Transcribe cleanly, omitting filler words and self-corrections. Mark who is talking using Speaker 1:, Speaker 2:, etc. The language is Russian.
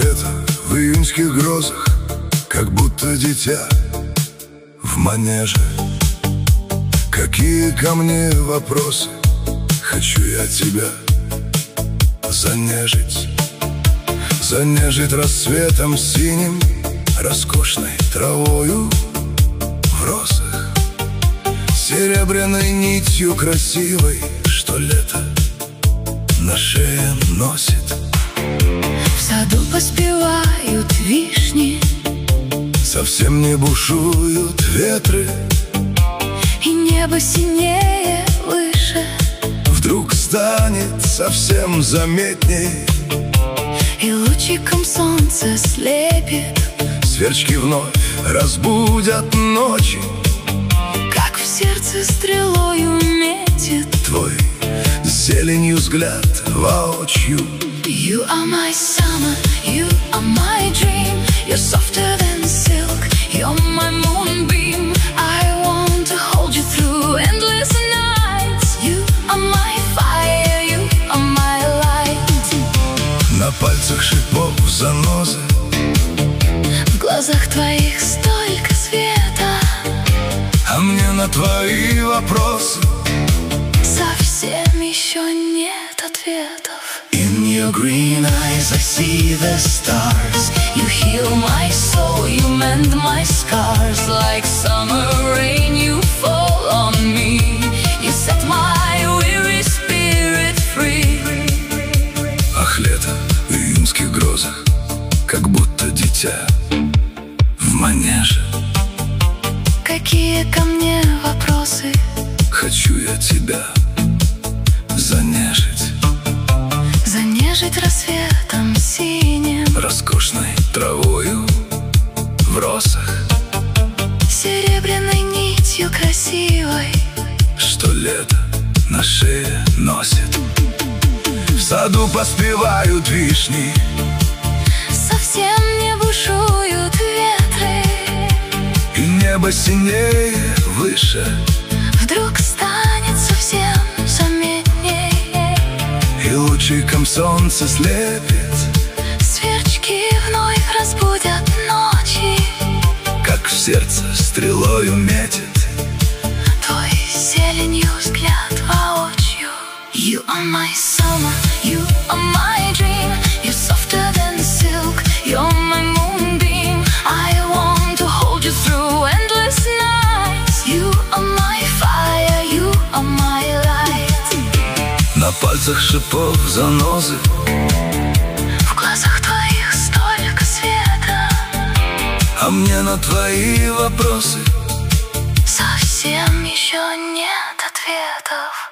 Speaker 1: лето в июньских грозах, как будто дитя в манеже. Какие ко мне вопросы? Хочу я тебя занежить, занежить рассветом синим, роскошной травою в росах, серебряной нитью красивой, что лето на шее носит.
Speaker 2: В саду поспевают вишни,
Speaker 1: совсем не бушуют ветры,
Speaker 2: и небо синее выше
Speaker 1: вдруг станет совсем заметней,
Speaker 2: и лучиком солнце слепит.
Speaker 1: Сверчки вновь разбудят ночи,
Speaker 2: как в сердце стрелою метит
Speaker 1: твой зеленью взгляд воочию.
Speaker 2: You are my summer, you are my dream. You're softer than silk, you're my moonbeam. I want to hold you through endless nights. You are my fire, you are my light.
Speaker 1: На пальцах шипов занозы,
Speaker 2: в глазах твоих столько света,
Speaker 1: а мне на твои вопросы
Speaker 2: совсем еще нет ответов.
Speaker 1: In your green eyes I see the stars.
Speaker 2: You heal my soul, you mend my scars. Like summer rain you fall on me. You set my weary spirit free.
Speaker 1: Ах, лето в июньских грозах, как будто дитя в манеже.
Speaker 2: Какие ко мне вопросы?
Speaker 1: Хочу я тебя занежить,
Speaker 2: занежить рассветом синим,
Speaker 1: роскошной травою в росах,
Speaker 2: серебряной нитью красивой,
Speaker 1: что лето на шее носит. В саду поспевают вишни,
Speaker 2: совсем не бушуют ветры,
Speaker 1: и небо синее выше
Speaker 2: вдруг станет совсем заметней,
Speaker 1: и лучиком солнце слепит.
Speaker 2: сверчки вновь разбудят ночи,
Speaker 1: как в сердце стрелою метит
Speaker 2: твой зеленью взгляд воочию. You are my summer, you are my dream. You're softer than silk, you're my moonbeam. I want to hold you through endless nights. You are my fire, you are my light.
Speaker 1: на пальцах шипов занозы,
Speaker 2: В глазах твоих столько света,
Speaker 1: а мне на твои вопросы
Speaker 2: совсем еще нет ответов.